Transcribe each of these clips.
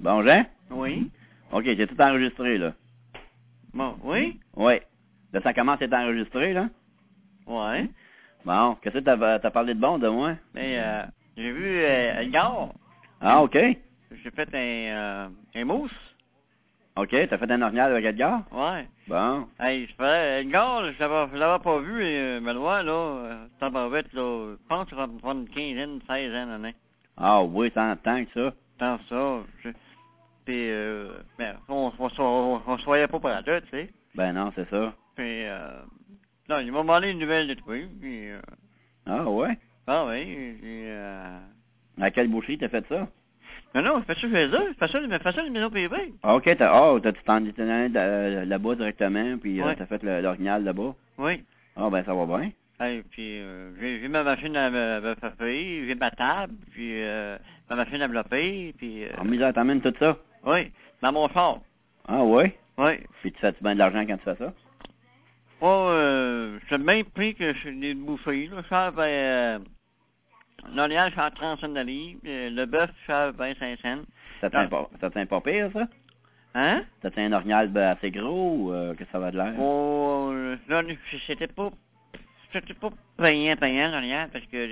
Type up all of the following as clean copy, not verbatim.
Bon, Jean? Oui. OK, j'ai tout enregistré, là. Bon, oui? Oui. Là, ça commence à être enregistré, là? Ouais. Bon, qu'est-ce que t'as parlé de bon de moi? Mais, j'ai vu Edgar. Ah, OK. J'ai fait un mousse. OK, t'as fait un orignal avec Edgar? Ouais. Bon. Hey, Edgar, je l'avais pas vu, Benoît, là, tabarouette, là, je pense que ça va me prendre une quinzaine, 16 ans, là, Ah oui, tant que ça. tant ça. Puis, ben, on se voyait pas par là, tu sais. Ben non, c'est ça. Puis, non, il m'a demandé une nouvelle de toi, puis, Ah ouais? ah oui, puis, À quelle boucherie t'as fait ça? non, je fais ça chez eux, je fais ça de maison privée. Ah, OK, t'as-tu t'en étais là-bas directement, puis Ouais. t'as fait l'orignal là-bas? Oui. Ah, ben ça va bien. Et puis, j'ai ma machine à me frapper, j'ai ma table, puis ma machine à bloquer, puis... En misère, t'emmènes tout ça? oui, dans mon char. Ah ouais? Oui. Puis tu fais-tu bien de l'argent quand tu fais ça? Oh, c'est le même prix que chez les boucheries, là. Je fais, l'orignal, je fais à 30 cents de la livre, le bœuf, je fais à 25 cents. Ça tient pas pire, ça? Hein? Ça tient un orignal assez gros ou que ça va de l'air? Oh, là, c'était pas payant, l'orignal, parce que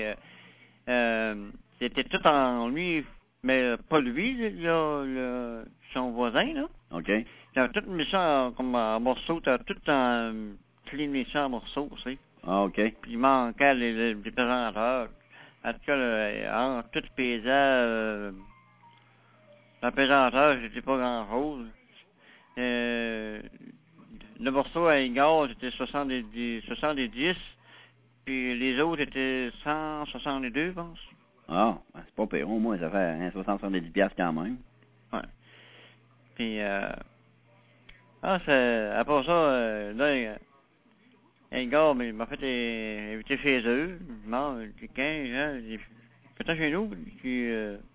c'était tout en lui, mais pas lui, son voisin, là. OK. J'avais tout mis ça comme en morceaux, t'avais tout mis ça en morceaux, tu sais. Ah, OK. Puis il manquait les pesanteurs. En tout cas, en tout pesant, la pesanteur, c'était pas grand-chose. Le morceau à Igor, c'était 70, puis les autres étaient 162, je pense. Ah, ben, c'est pas pire. Au moins, ça fait 70$ quand même. Ouais. Puis, à part ça, là, un gars, mais il m'a fait inviter chez eux. Non, j'ai 15 ans, j'ai fait chez nous, puis,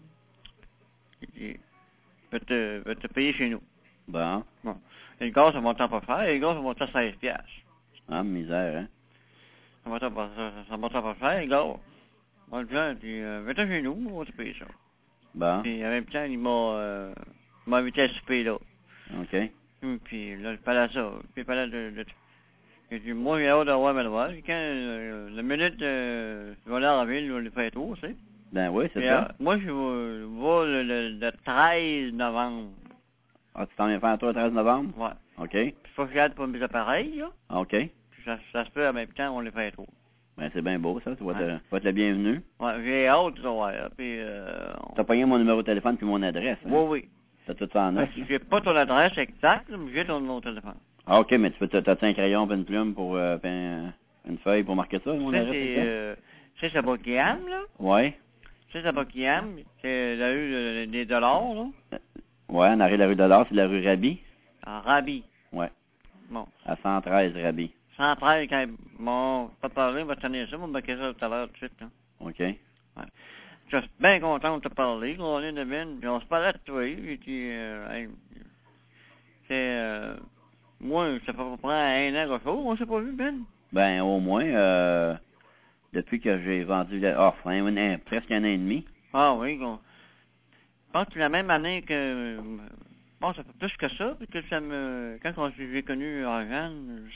va te payer chez nous. Bon. Bon. Et le gars, ça monte pas cher, et le gars, ça monte à 16 piastres. Ah, misère, hein? Ça monte pas cher, le gars. On le dit, puis, va chez nous, on va te payer ça. Bon. Puis, en même temps, il m'a invité à souper, là. OK. Puis là, je parlais à ça. Puis je parlais j'ai dit, moi, j'ai hâte d'avoir ma loi. Quand la minute, je vais aller à la ville, je vais le faire tout, tu sais. Ben oui, c'est Puis, ça. moi, je vais le 13 novembre. Ah, tu t'en viens faire toi le 13 novembre? Ouais. OK. Puis faut que je garde pour mes appareils, là. OK. Puis ça se peut en même temps, on les fait tout. Ben c'est bien beau, ça. Tu vas Ouais. être le bienvenu. Ouais, j'ai hâte de voir. Puis, T'as pogné mon numéro de téléphone puis mon adresse, hein? oui, oui. T'as tout ça en note, Parce là? que j'ai pas ton adresse exacte, mais j'ai ton numéro de téléphone. Ah, OK, mais t'as un crayon et une plume pour, puis une feuille pour marquer ça, mon Ça, adresse, c'est à Buckingham, là. Ouais. C'est à Buckingham, c'est la rue des Dollars, là. Ouais, en arrière de la rue de l'Or, c'est la rue Rabi. À Rabi. Ouais. Bon. À 113 Rabi. 113, quand bon, pas de parler, on va tenir ça, on va marquer ça tout à l'heure, tout de suite, là. OK. Ouais. Je suis bien content de te parler, on est de Ben, puis on se parlait de toi, et puis, hey, c'est, moi, ça fait à peu près un an que on s'est pas vu, Ben. Ben, au moins, depuis que j'ai vendu presque un an et demi. Ah oui, je pense que c'est la même année que, bon, ça fait plus que ça, puis que quand j'ai connu Organe,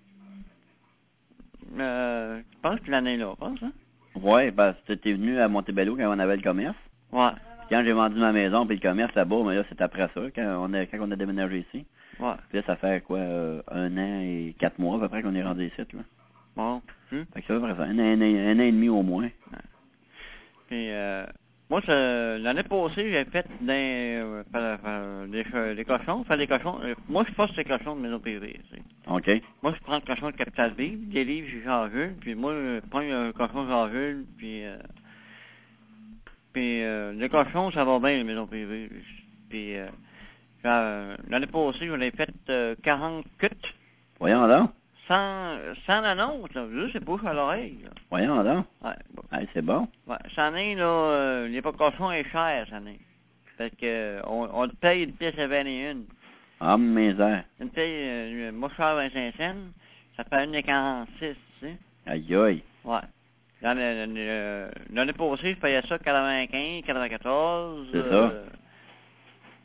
je pense que l'année-là, je pense, hein? Ouais, parce que t'es venu à Montebello quand on avait le commerce. Ouais. Quand j'ai vendu ma maison puis le commerce là-bas, mais là, c'est après ça, quand on a déménagé ici. Ouais. Puis là, ça fait quoi, 1 an et 4 mois à peu près qu'on est rendu ici, là. Bon. Fait que ça fait ça, un an et demi au moins. Ouais. Puis, moi, l'année passée, j'ai fait des cochons, faire des cochons. Moi, je passe des cochons de maison privée, tu sais. OK. Moi, je prends le cochon de Capital B, des livres, j'ai Jean-Jules, puis moi, je prends un cochon de Jean-Jules, puis les cochons, ça va bien, les maisons privées. Puis, l'année passée, j'en ai fait 40 cuts. Voyons donc. Sans annonce, là. Juste, c'est bouche à l'oreille, là. Voyons donc. Ouais, bon. Hey, c'est bon. Ouais, cette année, là, les cochons est cher, cette année. Fait que, on te paye une pièce à 21. Ah, misère. Une paye, moi, je fais 25 cents. Ça fait 1,46, tu sais. Aïe, aïe. Ouais. L'année passée, je payais ça 95, 94. C'est ça.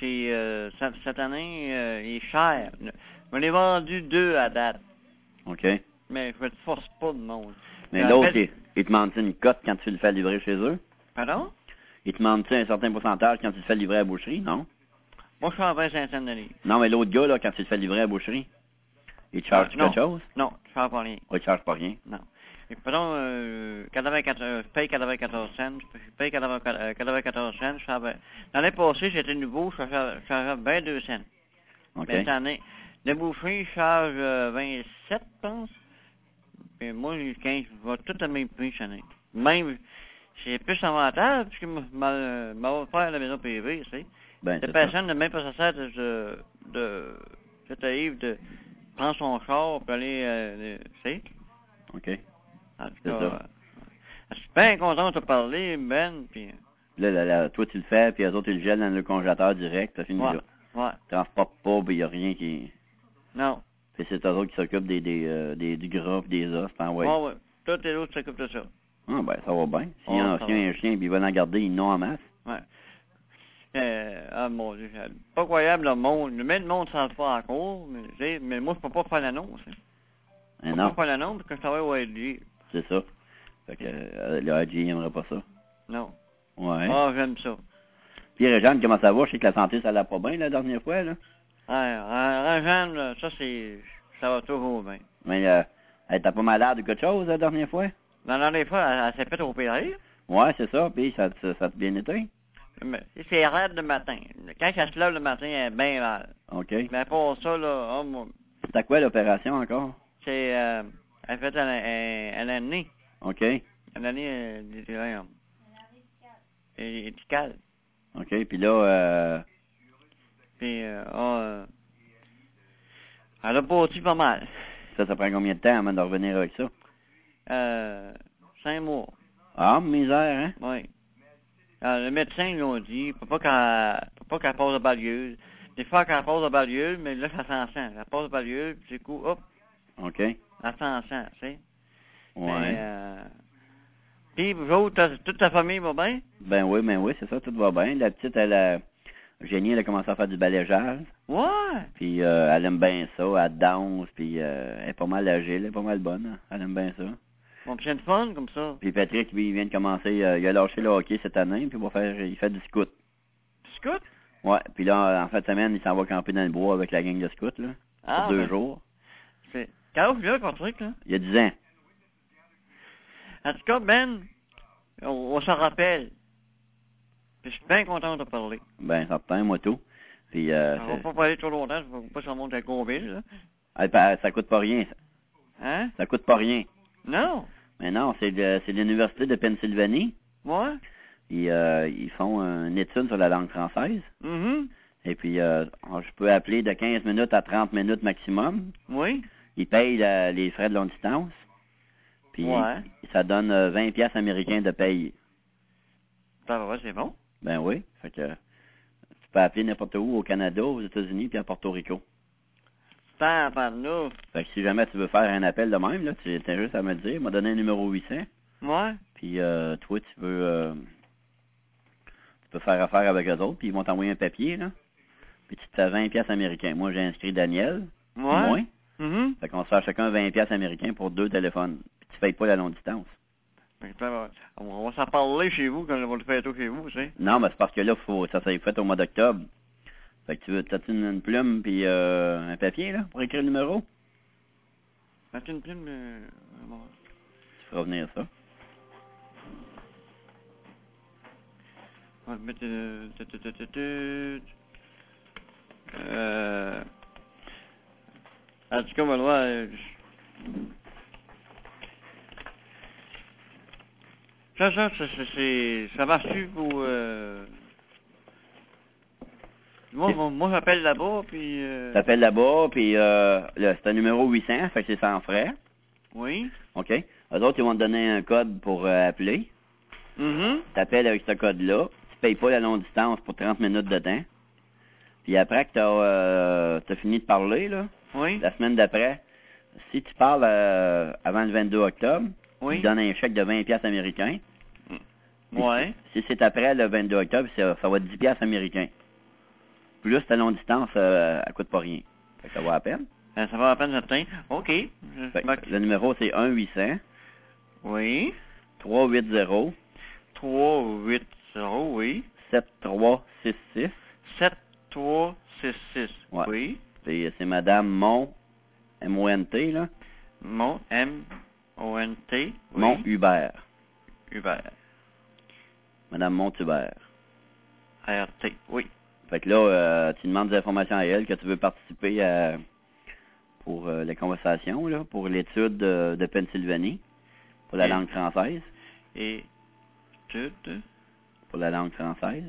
Puis cette année, il est cher. On est vendu 2 à date. OK. Mais je ne te force pas de monde. Mais l'autre, il te demande une cote quand tu le fais livrer chez eux? Pardon? Il te demande un certain pourcentage quand tu le fais livrer à la boucherie, non? Moi, je suis en 25 cents de livre. Non, mais l'autre gars, là, quand tu le fais livrer à la boucherie, il te charge quelque chose? Non, je ne charge pas rien. Oh, il te charge pas rien. Non. Et pardon, je paye 94 cents. Je paye 94 cents. L'année passée, j'étais nouveau, je chargeais 22 cents. OK. Mais cette année, le boucherie, je charge 27, je pense. Et moi, j'ai 15, je vais tout à mes prix cette année. Même, c'est plus avantageux, puisque m'a offert la maison privée, tu sais. Ben, La c'est ça. personne n'a même pas ça cette Yves de prendre son char pour aller, tu sais. OK. En tout C'est cas, ça. je suis bien content de te parler, Ben, puis... Là, toi, tu le fais, puis eux autres, ils le gèlent dans le congélateur direct, ça finit Ouais, là. ouais, Transporte pas, puis il n'y a rien qui... non, Puis c'est eux autres qui s'occupent du gras pis des os, ben ouais. ouais, tous les autres s'occupent de ça. Ah, ben, ça va bien. S'il y Ouais, a ça un chien, puis ils veulent en garder, ils n'ont en masse. Ouais. Ah mon Dieu, c'est pas croyable le monde. Mais le monde s'en fait encore, mais, tu sais, mais moi je peux pas faire l'annonce. Hein. Je peux Non, pas faire l'annonce parce que je travaille au LG. c'est ça. Fait que le AG, il aimerait pas ça. Non. Ouais. Ah, j'aime ça. Puis Réjeanne, comment ça va? Je sais que la santé, ça allait pas bien la dernière fois, là. Jeanne, là, ça va toujours bien. Mais elle était pas malade ou quelque chose la dernière fois? La dernière fois, elle s'est fait opérer. Ouais, c'est ça. Puis ça a bien été? Mais c'est raide le matin. Quand elle se lève le matin, elle est bien mal. OK. Mais pour ça, là, oh, moi, C'était quoi l'opération encore? c'est, elle fait un année. OK. Un année, éthicale. OK. Puis là, Puis, elle a bâti pas mal. ça prend combien de temps avant de revenir avec ça? 5 mois. Ah, misère, hein? Oui. Le médecin, ils l'ont dit, il faut pas qu'elle passe de balieuse. Des fois qu'elle passe de balieuse, mais là, ça s'en sent. Elle passe de balieuse, puis du coup, hop, OK. elle s'en sent, tu sais. Ouais. Puis, vous autres, toute ta famille va bien? Ben oui, c'est ça, tout va bien. La petite, Jenny, elle a commencé à faire du balayage. Ouais! Puis elle aime bien ça, elle danse, puis elle est pas mal agile, elle est pas mal bonne. Hein. Elle aime bien ça. Bon, puis c'est une fun, comme ça. Puis Patrick, lui, il vient de commencer, il a lâché le hockey cette année, puis il fait du scout. Scout? Ouais, puis là, en fin de semaine, il s'en va camper dans le bois avec la gang de scouts, là, pour 2 jours. C'est... Quel âge il a, Patrick, là? Il y a 10 ans. En tout cas, Ben, on s'en rappelle. Puis je suis bien content de te parler. Ben, certain, moi tout. Puis, On va pas parler trop longtemps, je ne pas ça monte à Courville, là. ça coûte pas rien, ça. Hein? Ça coûte pas rien. Non? Mais non, c'est l'Université de Pennsylvanie. Ouais? Ils font une étude sur la langue française. Mm-hmm. Et puis, je peux appeler de 15 minutes à 30 minutes maximum. Oui? Ils payent les frais de longue distance. Puis, Ouais. ça donne 20 piastres américains de paye. Ça va, c'est bon? Ben oui. Fait que tu peux appeler n'importe où, au Canada, aux États-Unis, puis à Porto Rico. Nous. Fait que si jamais tu veux faire un appel de même, là, tu as juste à me le dire. M'a donné un numéro 800. Ouais? Puis, toi, tu peux faire affaire avec eux autres, puis ils vont t'envoyer un papier, là. Puis tu te fais 20 piastres américains. Moi, j'ai inscrit Daniel. Ouais? Moi. Mm-hmm. Fait qu'on se fait chacun 20 piastres américains pour 2 téléphones. Puis tu payes pas la longue distance. On va s'en parler chez vous quand on va le faire tout chez vous, tu sais. Non, mais c'est parce que là, ça s'est fait au mois d'octobre. Fait que t'as-tu une plume puis un papier, là, pour écrire le numéro? As-tu une plume? Bon. Tu feras venir ça. On va mettre... En tout cas, Benoît, ça marche-tu pour... Moi, j'appelle là-bas, puis... T'appelles là-bas, puis c'est un numéro 800, fait que c'est sans frais. Oui. OK? Eux autres, ils vont te donner un code pour appeler. Mm-hmm. T'appelles avec ce code-là. Tu payes pas la longue distance pour 30 minutes de temps. Puis après que t'as fini de parler, là, Oui. la semaine d'après, si tu parles avant le 22 octobre, Oui. tu donnes un chèque de 20 piastres américains. Puis Ouais. Si c'est après le 22 octobre, ça va être 10 piastres américains. plus ta longue distance, elle coûte pas rien. Fait que ça vaut la peine. Ça va à peine certain. OK. Le numéro, c'est 1-800. Oui. 380. 380, oui. 7366. 7366. Ouais. Oui. C'est Madame M-O-N-T, là. M-O-N-T. Oui. Mont-Hubert. Hubert. Madame Mont-Hubert. R-T, oui. Fait que là, tu demandes des informations à elle, que tu veux participer pour les conversations, là, pour l'étude de Pennsylvanie, pour la langue française. Étude. Pour la langue française.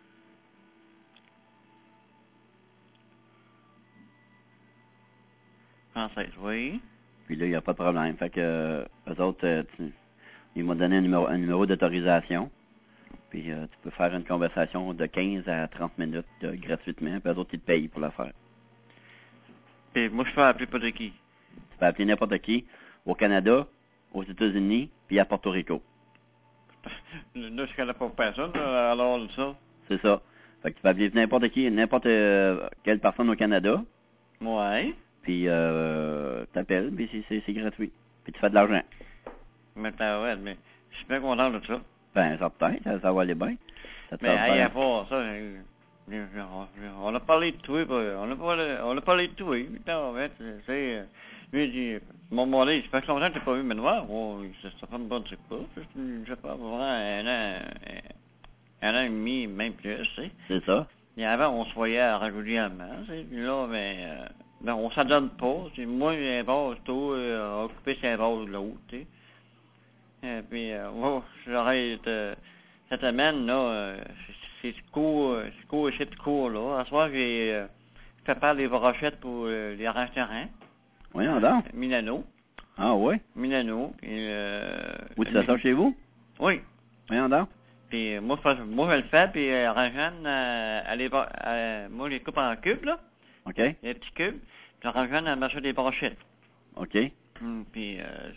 Française, oui. Puis là, il n'y a pas de problème. Fait que eux autres, ils m'ont donné un numéro d'autorisation. Puis tu peux faire une conversation de 15 à 30 minutes gratuitement. Puis eux autres, ils te payent pour la faire. Puis moi, je peux appeler pas de qui? Tu peux appeler n'importe qui, au Canada, aux États-Unis, puis à Porto Rico. Là, je connais pas personne, alors ça. C'est ça. Fait que tu peux appeler n'importe qui, n'importe quelle personne au Canada. Ouais. Puis t'appelles, puis c'est gratuit. Puis tu fais de l'argent. Mais mais je suis bien content de ça. Ben, ça peut-être, ça va aller bien. Mais à part ça, on a parlé de tout, on a parlé de tout, en fait, c'est, lui, il dit, mon mollet, je suis pas content que tu n'aies pas vu Benoît, ça fait une bonne, je sais pas, vraiment un an et demi, même plus, tu sais. C'est ça. Et avant, on se voyait régulièrement, tu sais, puis là, ben, on s'adonne pas, c'est moi, j'ai un base, toi, occupé c'est un base de l'autre, tu sais. Puis, j'arrête, cette semaine, là, c'est court et c'est court, là. À ce soir, j'ai fait faire les brochettes pour les restaurants. Oui, donc. Milano. Ah, oui? Milano. Où tu fais ça chez vous? Oui. Oui, donc. Puis, moi, je le fais, puis Rangène, moi, je les coupe en cubes, là. OK. Les petits cubes. Puis, Rangène, elle m'achète des brochettes. OK. Puis,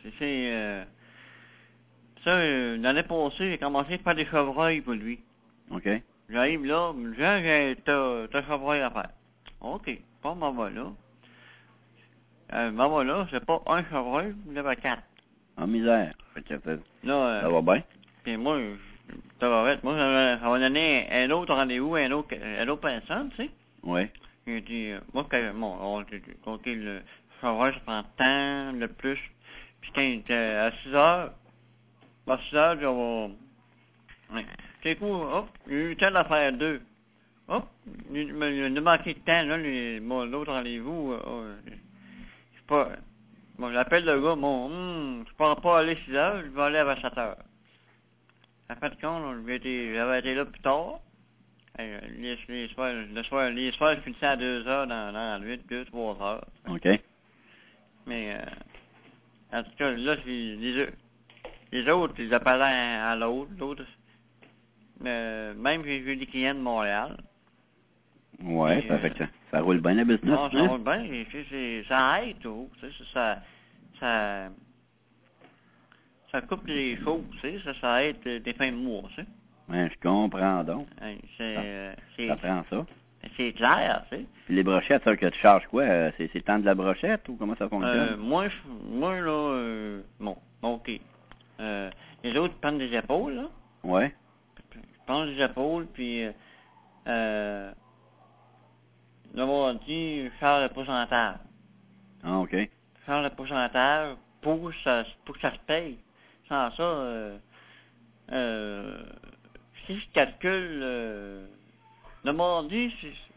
ça, l'année passée, j'ai commencé à faire des chevreuils pour lui. OK. J'arrive là, t'as chevreuil à faire. OK, pas maman là. Maman là, c'est pas un chevreuil, il y en avait 4. En misère. Fait que là, ça va bien. Puis moi, ça va ça va donner un autre rendez-vous, un autre personne, tu sais. Oui. J'ai dit, moi, OK, le chevreuil, ça prend tant, le plus. Puis quand il était à 6 heures, c'est cool, hop, j'ai eu le temps d'en faire 2. Hop, il m'a manqué de temps, là, l'autre rendez-vous, c'est pas, bon, j'appelle le gars, je pourrais pas aller 6 heures, je vais aller à 7 heures. En fait, compte, j'avais été là plus tard. Les soirs, je finissais à 2 heures dans la nuit, 2-3 heures. OK. Mais, en tout cas, là, les autres, ils appelaient à l'autre. Même j'ai vu des clients de Montréal. Ouais, ça fait que ça roule bien la business. Non, ça roule bien. Ça aide tout. Ça coupe les choses, tu sais. Ça aide des fins de mois, tu sais. Ouais, je comprends donc. Ça prend ça. C'est clair, tu sais. Puis les brochettes, ça que tu charges quoi? C'est le temps de la brochette ou comment ça fonctionne? Moi là, bon, OK. Les autres prennent des épaules, là. Ouais. Je prends des épaules, puis là, on dit faire le pourcentage. Ah, OK. Faire le pourcentage pour que ça se paye. Sans ça, si je calcule, le mardi,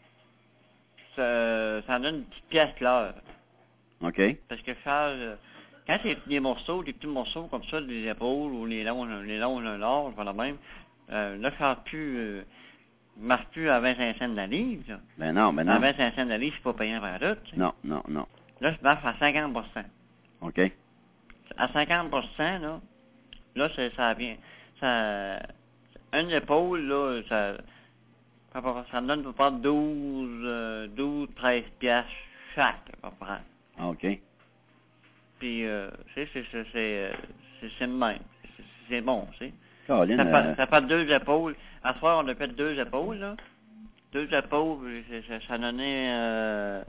ça donne une petite pièce l'heure. OK. Parce que faire, quand c'est des petits morceaux comme ça, des épaules ou les longes larges, voilà même, là, je marche plus à 25 cents de la livre. Ça. Ben non. À 25 cents de la livre, je suis pas payant par tout. Non. Là, je marche à 50%. OK. À 50%, là, ça vient. Une épaule, là, ça me donne à peu près 12-13 piastres chaque, à peu près. Ah, OK. Puis, c'est le même. C'est bon, tu sais. Caroline, Ça fait 2 épaules. À ce soir, on a fait 2 épaules, là. 2 apôts, ça donnait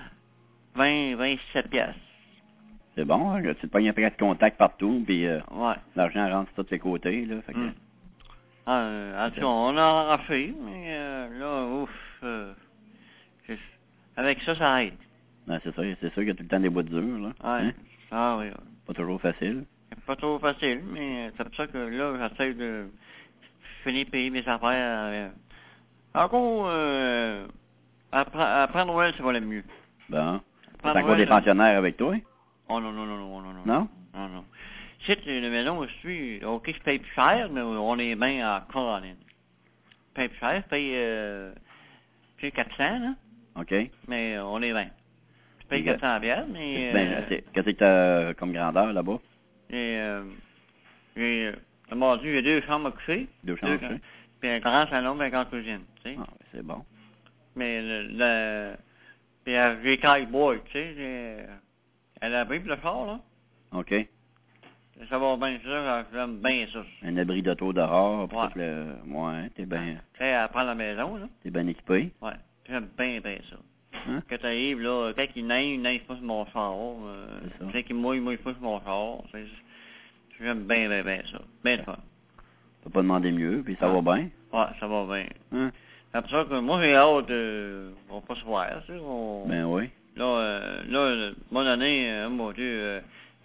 27 piastres. C'est bon, hein? Tu te pognes un paquet de contacts partout, puis Ouais. l'argent rentre sur tous les côtés, là. Fait que, En tout cas, on a arraché, mais là, ouf, avec ça, ça aide. ben, c'est sûr qu'il y a tout le temps des bouts durs, là. Ouais. Hein? Ah oui. Pas toujours facile. C'est pas trop facile, mais c'est pour ça que là, j'essaie de finir de payer mes affaires. Encore, après Noël, ça va le mieux. Bon. Après T'as encore des Noël, pensionnaires avec toi? oh non. Non? Non. C'est une maison où je suis, ok, je paye plus cher, mais on est bien à Caroline. Je paye plus cher, je paye 400, là, OK. mais on est bien. Je paye Ok. 400 bières, mais... Qu'est-ce que t'as comme grandeur là-bas? J'ai mordu, il y a 2 chambres à coucher. 2 chambres à coucher? Puis un grand salon, puis une grande cuisine, tu sais. Ah, c'est bon. Mais puis j'ai boy, tu sais, elle a pris le char, là. OK. Ça va bien, ça, j'aime bien ça. Un abri d'auto dehors, Ouais. tout le... Ouais, t'es bien... Tu sais, elle prend la maison, là. T'es bien équipé. Ouais, j'aime bien ça. Hein? Quand t'arrives, là, quand il neige pas sur mon char. C'est ça. Tu sais qu'il mouille pas sur mon char. J'aime bien ça. Bien fun. T'as pas demandé mieux, puis ça va bien. Ouais, ça va bien. Hein? C'est pour ça que moi, j'ai hâte on va pas se voir, tu sais. Ben oui. Là, mon année, mon Dieu,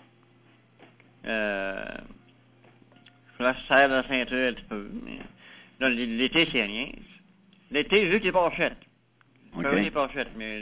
là, je serre la ceinture un petit peu. Mais, là, l'été, c'est rien. L'été, j'ai des pochettes. OK. J'ai des pochettes, mais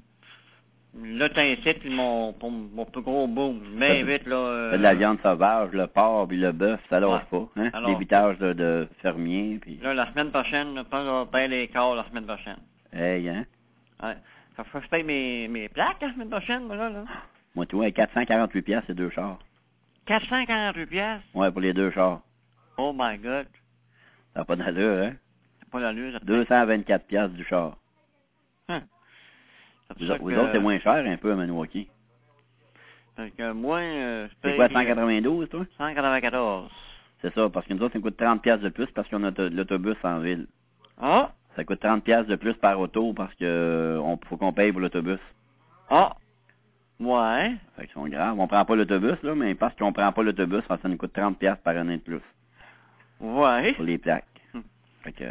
là, t'as ici, puis mon plus gros boom. Bien vite, là. T'as de la viande sauvage, le porc, puis le bœuf, ça lâche pas. Hein? Alors, L'évitage de fermiers, puis... là, la semaine prochaine, je pense qu'on va payer les corps la semaine prochaine. Hey, hein? Ouais. Ça fait que je paye mes plaques la semaine prochaine, moi, là. Moi, tu vois, 448 piastres, c'est 2 chars. 448 piastres. Ouais, pour les 2 chars. Oh my God. Ça n'a pas d'allure, hein? C'est pas l'allure, ça. 224 piastres du char. Hein. Vous autres, c'est moins cher un peu à Maniwaki. Fait que moi, je paye... C'est quoi, 192, toi? 194. C'est ça, parce que nous autres, ça coûte 30 piastres de plus parce qu'on a l'autobus en ville. Ah! Ça coûte 30 piastres de plus par auto parce que faut qu'on paye pour l'autobus. Ah! Ouais. Fait qu'ils sont graves. On prend pas l'autobus, là, mais parce qu'on prend pas l'autobus, ça nous coûte 30 piastres par année de plus. Ouais. Pour les plaques. Hum. Fait que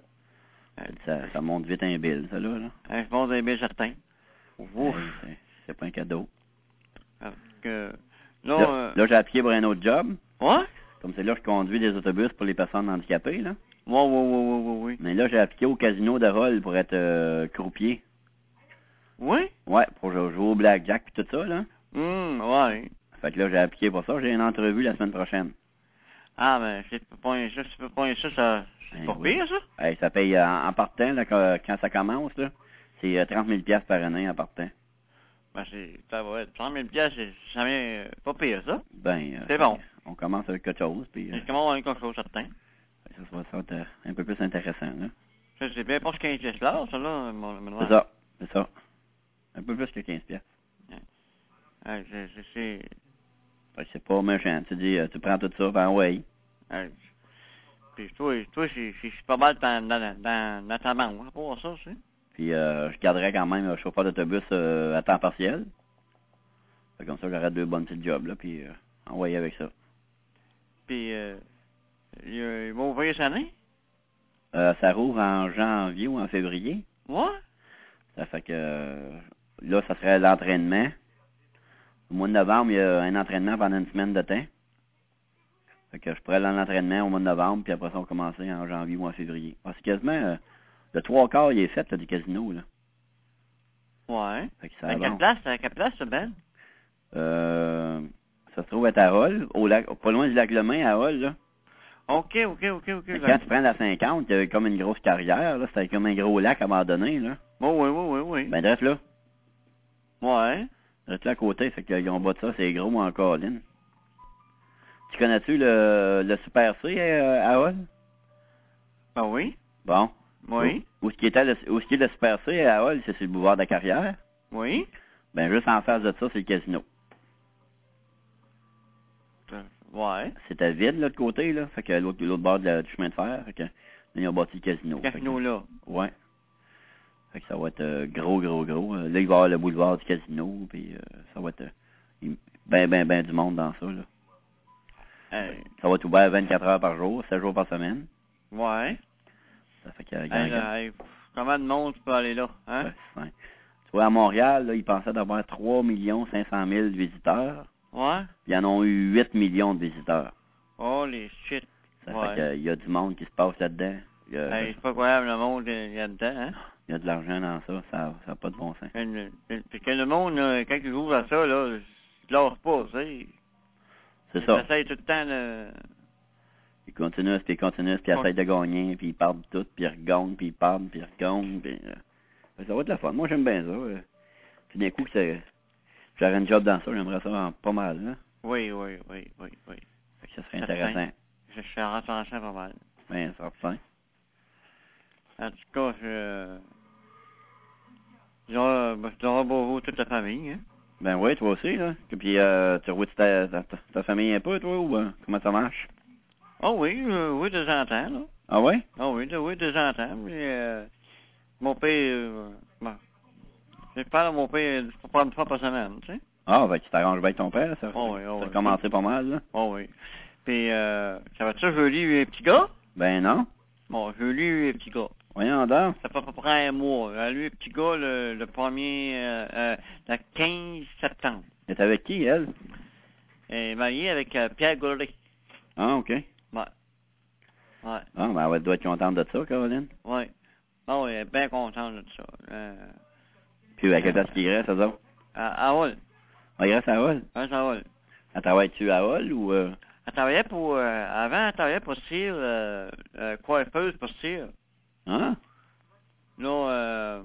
ça monte vite un bill, ça, là. Je pense des billes certains. Ouf. Hey, c'est pas un cadeau. Parce que... Là, j'ai appliqué pour un autre job. Ouais? Comme c'est là que je conduis des autobus pour les personnes handicapées, là. Oui. Mais là, j'ai appliqué au casino de Roll pour être croupier. Oui? Ouais, pour jouer au blackjack et tout ça, là. Ouais. Fait que là, j'ai appliqué pour ça. J'ai une entrevue la semaine prochaine. Ah, mais si tu peux pas ça, c'est pas oui. pire, ça? Hey, ça paye en partant, là, quand ça commence, là. C'est 30 000 piastres par année en partant. Ben, ça va être 100 000 piastres, c'est jamais pas pire, ça. Ben, c'est bon. On commence avec quelque chose, puis C'est comment on a quelque chose certain. ça va être un peu plus intéressant, là. C'est bien pas 15 piastres là, ça, là, C'est ça. Un peu plus que 15 piastres. Ouais, c'est... Fait que c'est pas méchant. Tu dis, tu prends tout ça, ben ouais. Ouais. Puis toi, c'est pas mal dans ta main, hein, pour ça, c'est. Puis je garderais quand même un chauffeur d'autobus à temps partiel. Fait comme ça, j'aurais 2 bonnes petites jobs, là, puis envoyer avec ça. Puis, ils vont ouvrir cette année? Ça rouvre en janvier ou en février. Ouais? Ça fait que là, ça serait l'entraînement. Au mois de novembre, il y a un entraînement pendant une semaine de temps. Fait que je pourrais aller en entraînement au mois de novembre, puis après ça, on va commencer en janvier ou en février. Parce que quasiment, le 3/4, il est fait, là, du casino, là. Ouais. Fait que ça À quelle place, c'est Ben? Ça se trouve à Tarol, au lac, pas loin du lac Lemain, à Hall, là. OK. Mais quand tu prends la 50, il y a comme une grosse carrière, là. C'était comme un gros lac abandonné, là. Oh, oui. Ben, bref, là. Ouais. Reste là à côté, fait qu'ils ont bâti ça, c'est gros en colline. Tu connais-tu le Super C à Hall? Ah oui? Bon. Oui. Où est-ce qu'il est le Super C à Hall, c'est sur le boulevard de la Carrière. Oui. Ben, juste en face de ça, c'est le casino. Ouais. C'était vide, là, de côté, là. Fait que l'autre bord du chemin de fer, fait que là, ils ont bâti le casino. Le casino, là. Ouais. Fait que ça va être gros. Là, il va y avoir le boulevard du casino, puis ça va être ben du monde dans ça, là. Ça va être ouvert 24 heures par jour, 7 jours par semaine. Ouais. Ça fait qu'il y a comment de monde tu peux aller là, hein? Ouais. Tu vois, à Montréal, là, ils pensaient d'avoir 3 500 000 visiteurs. Ouais. Puis ils en ont eu 8 millions de visiteurs. Oh, les shit. Ça fait qu'il y a du monde qui se passe là-dedans. C'est pas croyable le monde il y a dedans, hein? Il y a de l'argent dans ça, ça n'a pas de bon sens. Puis que le monde, quand il ouvre à ça, là, il lâche pas, tu sais. C'est ça. Ils essayent tout le temps de... Ils continuent, puis essayent de gagner, puis ils perdent tout, puis ils regagnent, puis ils perdent, puis ils regagnent, puis... ça va être la fun. Moi, j'aime bien ça. Puis d'un coup, que j'aurais un job dans ça, j'aimerais ça pas mal, là. Oui. Fait que ça serait intéressant. Je serais intéressant pas mal. Ben, certain. En tout cas, j'aurai beau vous toute la famille, hein? Ben oui, toi aussi, là. Puis tu revois ta famille un peu, toi, ou comment ça marche? Oh oui, oui, de temps en temps, là. Ah ouais? Ah oui, de temps en temps. Mais, mon père, je parle à mon père pour une fois par semaine, tu sais. Ah, ben tu t'arranges bien avec ton père, ça. Oh oui, ça a commencé pas mal, là. Oh oui. Puis, ça va-tu, je lis un petit gars? Ben non. Bon, je lis un petit gars. Voyons donc. Ça fait à peu près un mois. Lui, un petit gars, le premier, le 15 septembre. Elle est avec qui, elle? Elle est mariée avec Pierre Gourdet. Ah, OK. Ouais. Ah, ben elle doit être contente de ça, Caroline. Oui. Ah oui, elle est bien contente de ça. Puis à quelle place qu'il reste, ça autres? À Hull. Ah, il reste à Hull? À Hull. Elle travaille-tu à Hull ou... Elle travaillait pour... avant, elle travaillait pour Cyr, coiffeuse pour Cyr. Hein? Là,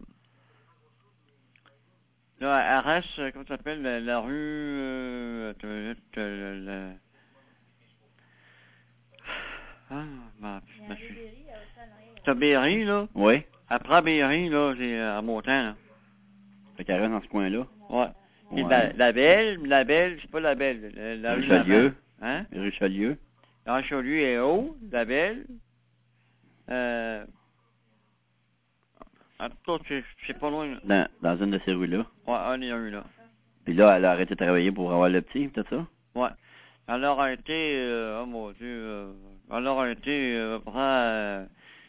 elle reste, comment ça s'appelle, la rue... T'as Berry, là? Oui. Après Berry, là, c'est à Montant, là. Fait qu'elle reste dans ce coin-là? Ouais. Et Ouais. la belle, c'est pas la belle. La rue Richelieu. Hein? Richelieu. La Richelieu est haut, la belle. En tout cas, c'est pas loin, là. Dans une de ces rues-là. Ouais, un des rues, là. Puis là, elle a arrêté de travailler pour avoir le petit, tout ça? Ouais. Elle aurait été, oh mon Dieu, elle aurait été, après,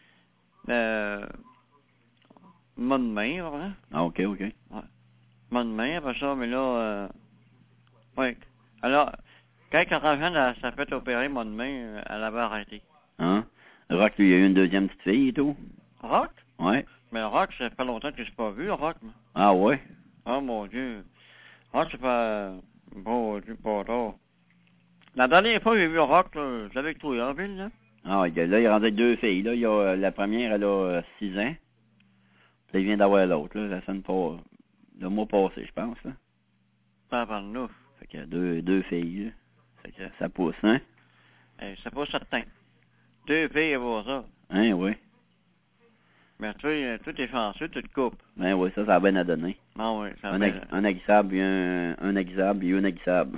mois de mai, après. Ah, OK. Ouais. Mois de mai, après ça, mais là, ouais. Alors, quand elle s'est fait opérer mois de mai, elle avait arrêté. Hein? Rock, lui, il y a eu une deuxième petite fille et tout? Rock? Ouais. Mais Rock, ça fait longtemps que je n'ai pas vu, Rock. Ah, ouais? Oh mon Dieu. Rock, c'est pas... Bon Dieu, pas tard. La dernière fois que j'ai vu Rock, là, je l'avais avec toi, en ville, là. Ah, là, il est rendu avec deux filles. Là, il y a, la première, elle a 6 ans. Puis il vient d'avoir l'autre, là, le mois passé, je pense, là. Ça par nous. Fait que deux filles, là. Fait que ça pousse, hein? C'est pas certain. Deux filles à voir ça. Hein, oui. Mais toi, t'es chanceux, tu te coupes. Ben oui, ça a bien à donner. Ah oui, ça a Un aguissable et un aguissable et une aguissable.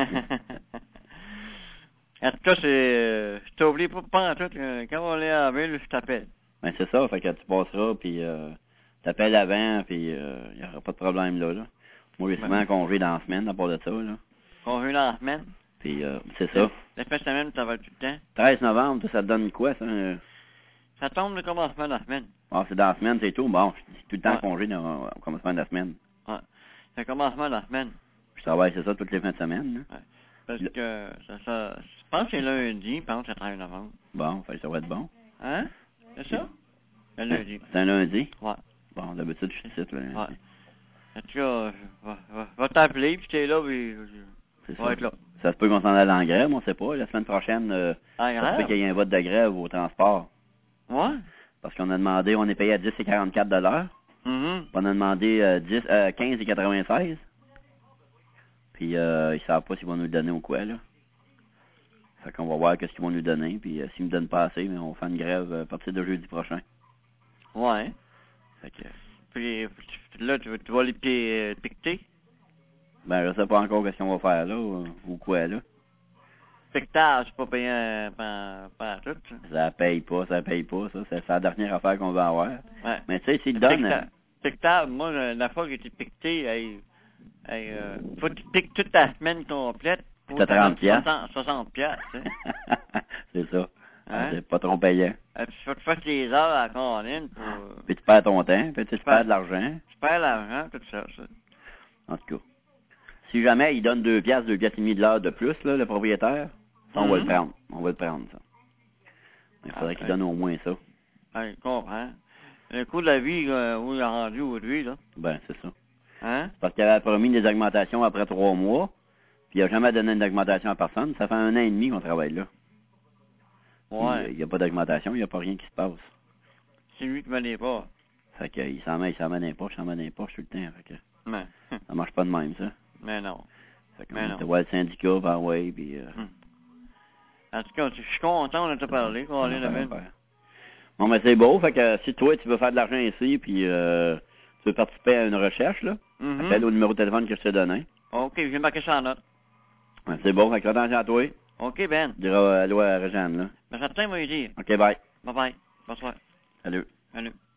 En tout cas, je t'oublie pas en tout. Quand on est en ville, je t'appelle. Ben c'est ça, fait que tu passeras, puis t'appelles avant, puis il n'y aura pas de problème là. Moi, j'ai souvent un congé dans la semaine, à part de ça, là. Congé dans la semaine? Puis c'est ça. La fin de semaine, ça va tout le temps? 13 novembre, ça te donne quoi, ça? Ça tombe le commencement de la semaine. Ah, c'est dans la semaine, c'est tout. Bon, c'est tout le temps congé au commencement de la semaine. Ouais. C'est le commencement de la semaine. Je travaille, c'est ça, toutes les fins de semaine, là. Ouais. Parce que, je pense que c'est lundi, je pense que c'est 13 novembre. Bon, fait que ça va être bon. Hein? C'est ça? Le lundi. C'est un lundi? Ouais. Bon, d'habitude, je suis ici, là. Ouais. En tout cas, je vais t'appeler, puis t'es là, puis c'est va ça. être là. Ça se peut qu'on s'en aille en grève, on sait pas. La semaine prochaine, ça se peut qu'il y ait un vote de grève au transport. Ouais? Parce qu'on a demandé, on est payé à 10,44 $. Mm-hmm. On a demandé 15,96 $. Puis ils savent pas s'ils vont nous le donner ou quoi, là. Fait qu'on va voir qu'est-ce qu'ils vont nous donner. Puis s'ils me donnent pas assez, mais on va faire une grève à partir de jeudi prochain. Ouais. Fait que... Puis là, tu vas les piqueter? Ben, je sais pas encore qu'est-ce qu'on va faire, là, ou quoi, là. Piquetage, c'est pas payé par tout. Ça paye pas, ça. C'est la dernière affaire qu'on va avoir. Ouais. Mais tu sais, s'ils le donnent, piquetable. Moi, la fois que j'ai été piqueté, faut que tu piques toute ta semaine complète. Pour 30 piastres. 60 piastres, tu sais. C'est ça. Hein? C'est pas trop payant. Puis faut que tu fasses les heures à la colline pour... Puis tu perds ton temps, puis tu perds de l'argent. Tu perds l'argent, tout ça. En tout cas. Si jamais il donne 2 piastres, 2 piastres et demi de l'heure de plus, là, le propriétaire, ça, on va le prendre. On va le prendre, ça. Il faudrait qu'il donne au moins ça. Je comprends. Le coût de la vie, où il a rendu aujourd'hui, là. Ben, c'est ça. Hein? Parce qu'il avait promis des augmentations après 3 mois, puis il n'a jamais donné une augmentation à personne. Ça fait 1 an et demi qu'on travaille là. Ouais. Il n'y a pas d'augmentation, il n'y a pas rien qui se passe. C'est lui qui me les pas. Fait qu'il s'en met dans les poches, tout le temps. Fait que Mais, ça marche pas de même, ça. mais non. Fait qu'on Mais non. était voir le syndicat, ben ouais, puis... En tout cas, je suis content de te parler, Colin, la même. Bon, mais c'est beau, fait que si toi, tu veux faire de l'argent ici, puis tu veux participer à une recherche, là, appelle au numéro de téléphone que je t'ai donné. OK, je vais marquer ça en note. Ouais, c'est bon, fait que attention à toi. OK, Ben. Je dirai allô à Réjeanne, là. Ben, ça te va lui dire. OK, bye. Bye-bye. Bonsoir. Salut. Salut.